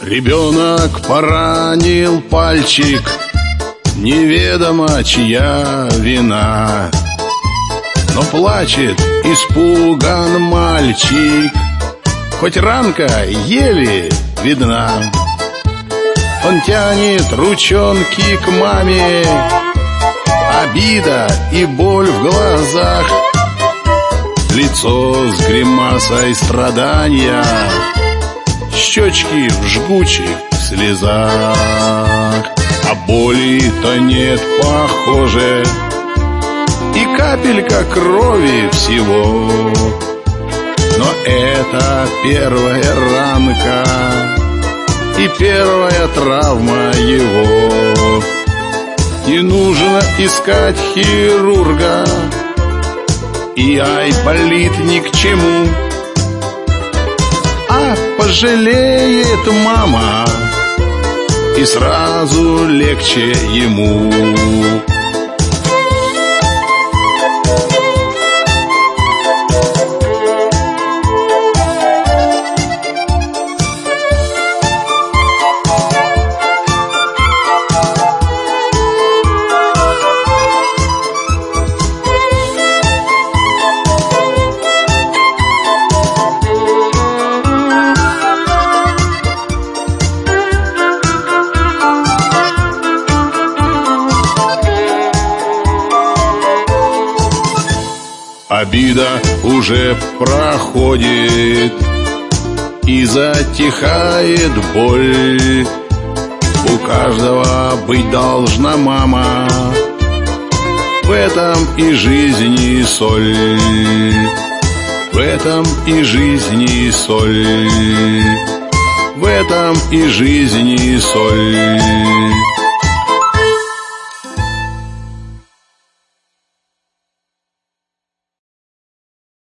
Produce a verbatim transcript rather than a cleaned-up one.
Ребенок поранил пальчик, неведомо чья вина, но плачет испуган мальчик, хоть ранка еле видна. Он тянет ручонки к маме, обида и боль в глазах, лицо с гримасой страдания, щечки в жгучих слезах. А боли-то нет, похоже, и капелька крови всего. Но это первая ранка и первая травма его. Не нужно искать хирурга, и ай, болит ни к чему, а пожалеет мама, и сразу легче ему. Обида уже проходит, и затихает боль. У каждого быть должна мама, в этом и жизни соль, в этом и жизни соль, в этом и жизни соль.